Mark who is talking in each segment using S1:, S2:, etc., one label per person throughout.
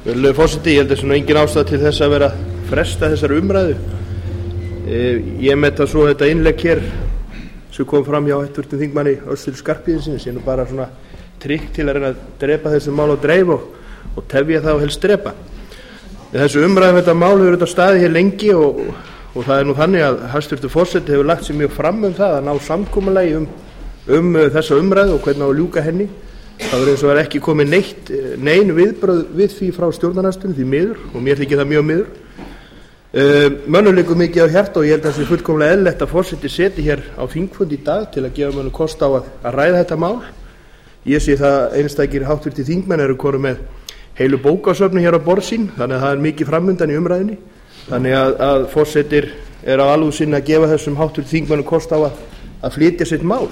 S1: Virðulegur forseti, ég held að svona engin ástæða til þess að vera að fresta þessari umræðu. Ég met að svo þetta innlegg hér sem kom fram hjá hæstvirtum þingmanni Össuri Skarphéðinssyni sé nú bara svona trikk til að reyna að drepa þessu mál á dreif og tefja það og helst drepa. Þessu umræðu þetta mál hefur þetta staðið hér lengi og það er nú þannig að hæstvirtur forseti hefur lagt sig mjög fram það að ná samkomulagi um þessa umræðu og hvernig á að ljúka henni. Það verður eins og ekki komið nein viðbrögð við því frá stjórnarandstöðunni, því miður, og mér þykir það mjög miður. Mönnum liggur mikið á hjarta og ég held að það sé fullkomlega eðlilegt að forseti setji hér á þingfund í dag til að gefa mönnum kost á að ræða þetta mál. Ég sé það einstakir háttvirtir þingmenn eru konur með heilu bókasöfnu hér á borð sín, þannig að það er mikið framundan í umræðunni. Þannig að forsetir er á alveg sinni að gefa þessum háttvirtir þingmennum kost á að flytja sitt mál.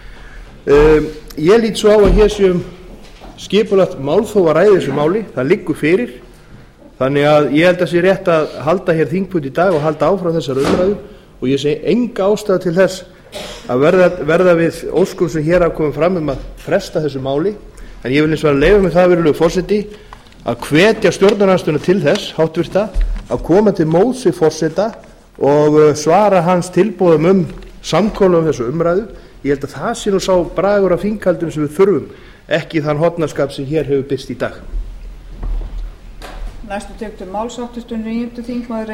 S1: Ég lít svo á að hér séum skipulagt málþóf að ræða þessu máli, það liggur fyrir, þannig að ég held að sé rétt að halda hér þingfund í dag og halda áfram þessar umræðu og ég segi enga ástæðu til þess að verða við óskum sem hér hafa komið fram að fresta þessu máli, en ég vil eins og að leyfa mig það, virðulegur forseti, að hvetja stjórnarandstöðuna til þess, háttvirta, að koma til móts við forseta og svara hans tilboðum samkomulag þessu umræðu. Ég held að það sé nú sá bragur af þinghaldinu sem við þurfum, ekki þann hornarskap sem hér hefur birst í dag.
S2: Næstu tekur til máls háttvirtur 9. þingmaður